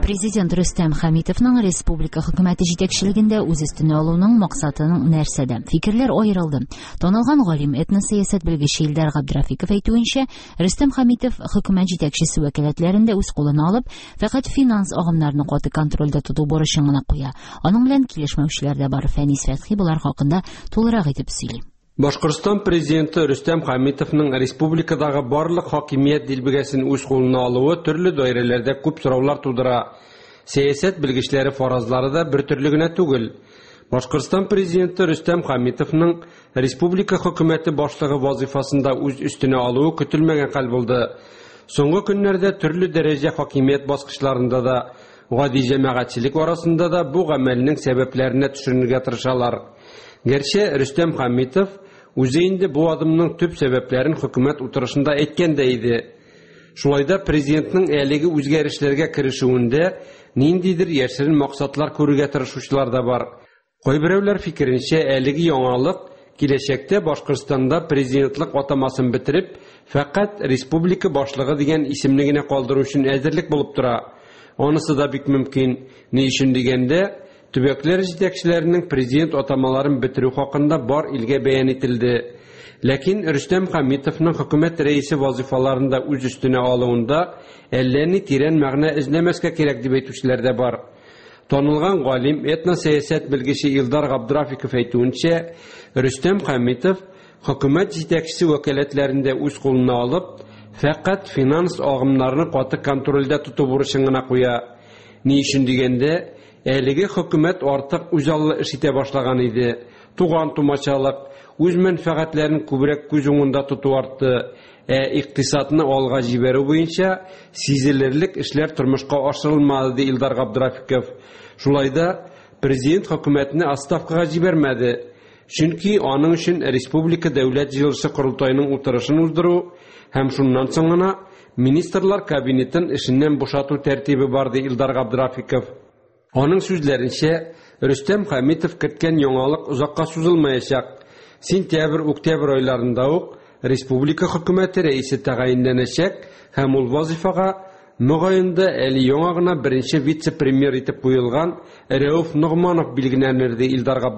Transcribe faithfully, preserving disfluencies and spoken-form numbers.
Президент Рөстәм Хәмитовның республика хөкүмәте җитәкчелегендә үз өстенә алуның максатының нәрсәдә? Фикерләр аерылды. Танылган галим, этносәясәт белгече Илдар Габдрафиков әйтүенчә, Рөстәм Хәмитов хөкүмәт җитәкчесе вәкаләтләрендә үз кулына алып, фәкать финанс агымнарны каты контрольдә тоту бурычын гына куя. Аның белән килешмәүчеләр дә бар. Фәнис Фәтхи булар хакында тулырак итеп сөйли. Башкортстан президенты Рөстәм Хәмитовның республикадагы барлык хакимият дилбегәсен үз кулына алуы төрле даирәләрдә күп сораулар тудыра. Сәясәт белгечләре фаразлары да бер төрле генә түгел. Башкортстан президенты Рөстәм Хәмитовның республика хөкүмәте башлыгы вазифасында үз өстенә алуы көтелмәгән хәл булды. Соңгы көннәрдә төрле дәрәҗә хакимият баскычларында да, гади җәмәгатьчелек арасында да бу гамәлнең сәбәпләренә төшенергә тырышалар. Гәрчә Рөстәм Хәмитов үзе инде бу адымның төп сәбәпләрен хөкүмәт утырышында әйткән дә иде. Шулайда президентның әлеге үзгәрешләргә керешүендә ниндидер яшерен максатлар күрергә тырышучылар да бар. Кайберәүләр фикеренчә, әлеге яңалык киләчәктә Башкортстанда президентлык атамасын бетереп, фәкать республика башлыгы дигән исемне генә калдыру өчен әзерлек булып тора. Анысы да бик мөмкин. Ни өчен дигәндә, төбәкләр җитәкчеләренең президент атамаларын бетерү хакында бар илгә бәян ителде. Ләкин Рөстәм Хәмитовның хөкүмәт рәисе вазифаларында үз өстенә алуында әллә ни тирән мәгънә эзләмәскә кирәк дип әйтүчеләр дә бар. Танылган галим, этносәясәт белгече Илдар Габдрафиков әйтүенчә, Рөстәм Хәмитов хөкүмәт җитәкчесе вәкаләтләрендә үз кулына алып, фәкать финанс агымнарны каты контрольдә тоту бурычын гына куя. Ни өчен дигәндә, әлеге хөкүмәт артык үзаллы эш итә башлаган иде. Туган тумачалык, үз мәнфәгатьләрен күбрәк күз уңында тоту артты. Ә икътисадны алга җибәрү буенча сизелерлек эшләр тормышка ашырылмады, ди Илдар Габдрафиков. Шулайда президент хөкүмәтне отставкага җибәрмәде. Чөнки аның өчен республика дәүләт җыелышы корылтайының утырышын уздыру һәм шуннан соң гына министрлар кабинетын эшеннән бушату тәртибе бар, ди Илдар Габдрафиков. Аның сүзләренчә, Рөстәм Хәмитов көткән яңалык озакка сузылмаячак. Сентябрь-октябрь айларында ук республика хөкүмәте рәисе тәгаенләнәчәк һәм ул вазифага мөгаенда әле яңа гына беренче вице-премьер итеп куелган Рәүф Ногманов билгеләнер, ди Илдар